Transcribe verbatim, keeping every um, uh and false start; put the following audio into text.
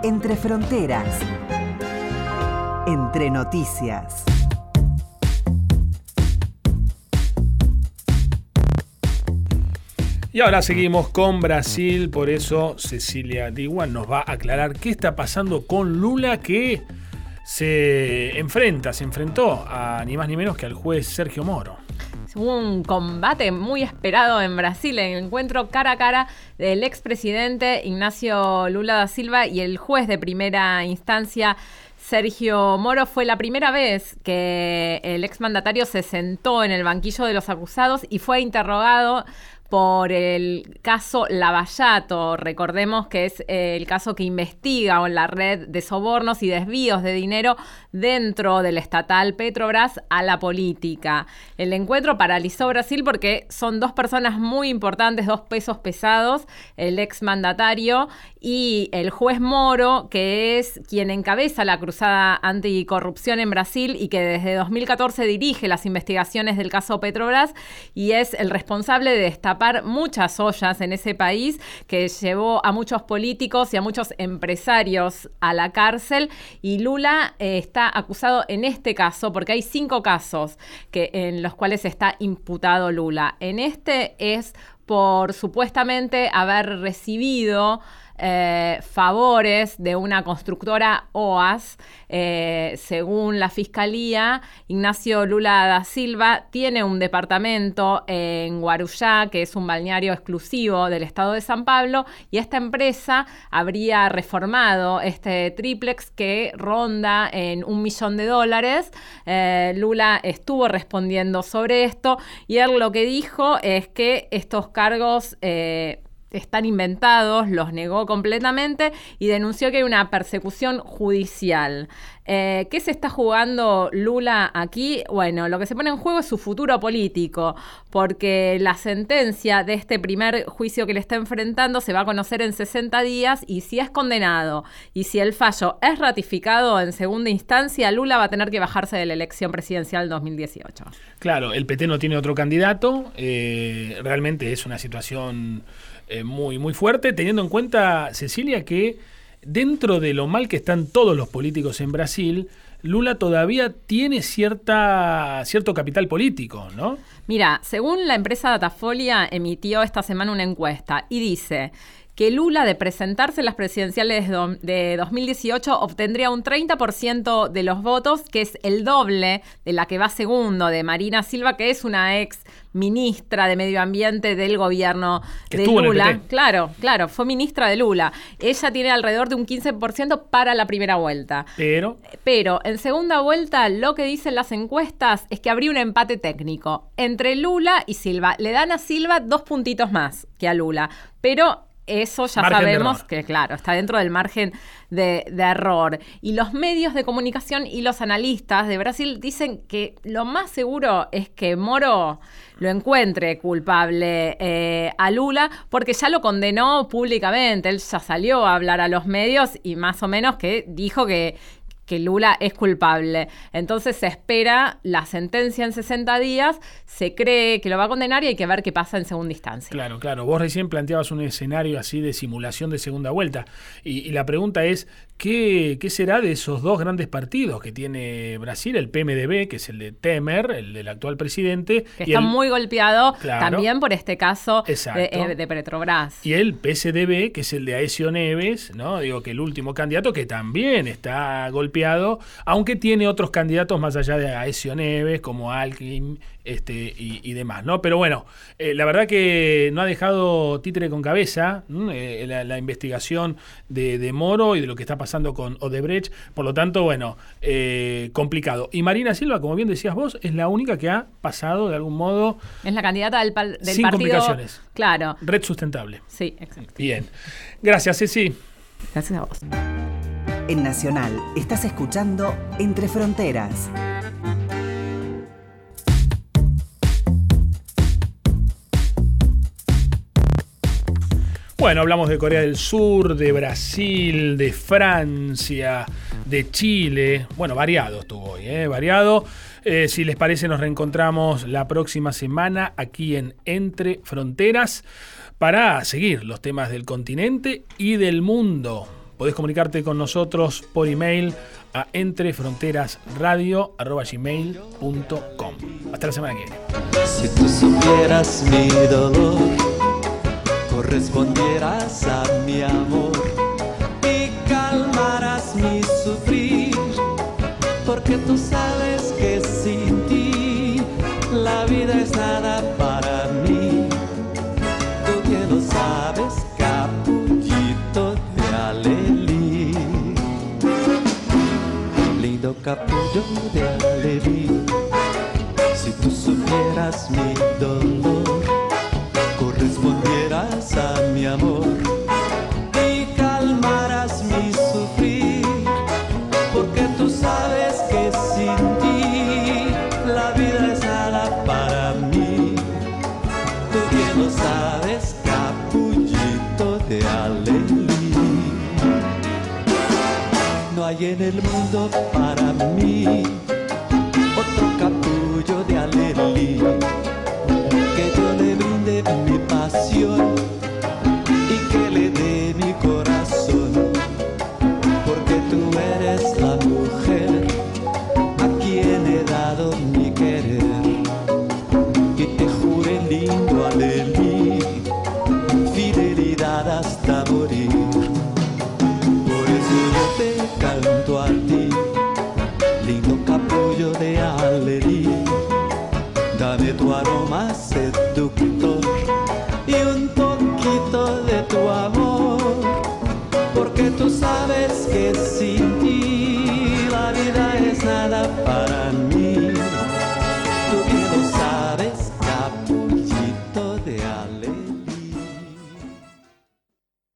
Entre Fronteras. Entre Noticias. Y ahora seguimos con Brasil, por eso Cecilia Diwan nos va a aclarar qué está pasando con Lula, que se enfrenta, se enfrentó a ni más ni menos que al juez Sergio Moro. Hubo un combate muy esperado en Brasil, en el encuentro cara a cara del expresidente Ignacio Lula da Silva y el juez de primera instancia Sergio Moro. Fue la primera vez que el exmandatario se sentó en el banquillo de los acusados y fue interrogado por el caso Lavallato. Recordemos que es el caso que investiga en la red de sobornos y desvíos de dinero dentro del estatal Petrobras a la política. El encuentro paralizó Brasil porque son dos personas muy importantes, dos pesos pesados, el exmandatario y el juez Moro, que es quien encabeza la cruzada anticorrupción en Brasil y que desde dos mil catorce dirige las investigaciones del caso Petrobras y es el responsable de destapar muchas ollas en ese país, que llevó a muchos políticos y a muchos empresarios a la cárcel. Y Lula eh, está acusado en este caso, porque hay cinco casos que, en los cuales está imputado Lula. En este es por supuestamente haber recibido Eh, favores de una constructora O A S. Eh, según la Fiscalía, Ignacio Lula da Silva tiene un departamento en Guarujá, que es un balneario exclusivo del estado de San Pablo, y esta empresa habría reformado este triplex que ronda en un millón de dólares. Eh, Lula estuvo respondiendo sobre esto y él lo que dijo es que estos cargos eh, están inventados, los negó completamente y denunció que hay una persecución judicial. Eh, ¿Qué se está jugando Lula aquí? Bueno, lo que se pone en juego es su futuro político, porque la sentencia de este primer juicio que le está enfrentando se va a conocer en sesenta días y si es condenado y si el fallo es ratificado en segunda instancia, Lula va a tener que bajarse de la elección presidencial dos mil dieciocho. Claro, el P T no tiene otro candidato, eh, realmente es una situación Eh, muy, muy fuerte, teniendo en cuenta, Cecilia, que dentro de lo mal que están todos los políticos en Brasil, Lula todavía tiene cierta, cierto capital político, ¿no? Mira, según la empresa Datafolia emitió esta semana una encuesta y dice que Lula, de presentarse en las presidenciales de dos mil dieciocho, obtendría un treinta por ciento de los votos, que es el doble de la que va segundo, de Marina Silva, que es una ex ministra de Medio Ambiente del gobierno que de estuvo Lula. En el P T. Claro, claro, fue ministra de Lula. Ella tiene alrededor de un quince por ciento para la primera vuelta. Pero... Pero en segunda vuelta lo que dicen las encuestas es que habría un empate técnico entre Lula y Silva. Le dan a Silva dos puntitos más que a Lula, pero eso ya margen sabemos de que, claro, está dentro del margen de, de error. Y los medios de comunicación y los analistas de Brasil dicen que lo más seguro es que Moro lo encuentre culpable eh, a Lula, porque ya lo condenó públicamente. Él ya salió a hablar a los medios y más o menos que dijo que que Lula es culpable. Entonces se espera la sentencia en sesenta días, se cree que lo va a condenar y hay que ver qué pasa en segunda instancia. Claro, claro. Vos recién planteabas un escenario así de simulación de segunda vuelta. Y, y la pregunta es, ¿qué, ¿qué será de esos dos grandes partidos que tiene Brasil? El P M D B, que es el de Temer, el del actual presidente. Que y está el, muy golpeado, claro, también por este caso de, eh, de Petrobras. Y el P S D B, que es el de Aécio Neves, ¿no? Digo que el último candidato que también está golpeado, aunque tiene otros candidatos más allá de Aécio Neves, como Alckmin este, y, y demás, ¿no? Pero bueno, eh, la verdad que no ha dejado títere con cabeza eh, la, la investigación de, de Moro y de lo que está pasando con Odebrecht. Por lo tanto, bueno, eh, complicado. Y Marina Silva, como bien decías vos, es la única que ha pasado de algún modo. Es la candidata del, del sin partido. Complicaciones. Claro. Red Sustentable. Sí, exacto. Bien. Gracias, Ceci. Gracias a vos. En Nacional estás escuchando Entre Fronteras. Bueno, hablamos de Corea del Sur, de Brasil, de Francia, de Chile. Bueno, variado estuvo hoy, ¿eh? Variado. Eh, si les parece, nos reencontramos la próxima semana aquí en Entre Fronteras para seguir los temas del continente y del mundo. podés comunicarte con nosotros por email a entrefronterasradio arroba gmail punto com. Hasta la semana que viene. Si tú supieras mi dolor, correspondieras a mi amor y calmarás mi sufrir, porque tú sabes que sin ti la vida es nada para mí. Tú que lo sabes, capullito de Alelí, lindo capullo de Alelí. Si tú supieras mi dolor, correspondieras a mi amor y calmarás mi sufrir, porque tú sabes que sin ti la vida es nada para mí. Tú bien lo sabes, capullito de Alelí. No hay en el mundo para mí otro capullo de Alelí, que yo le brinde mi pasión y que le dé mi corazón, porque tú eres la mujer a quien he dado mi querer, y te juré, lindo Alelí, fidelidad hasta morir. Por eso yo te canto a ti, lindo capullo de Alelí. Dame tu aroma seductor y un poquito de tu amor, porque tú sabes que sin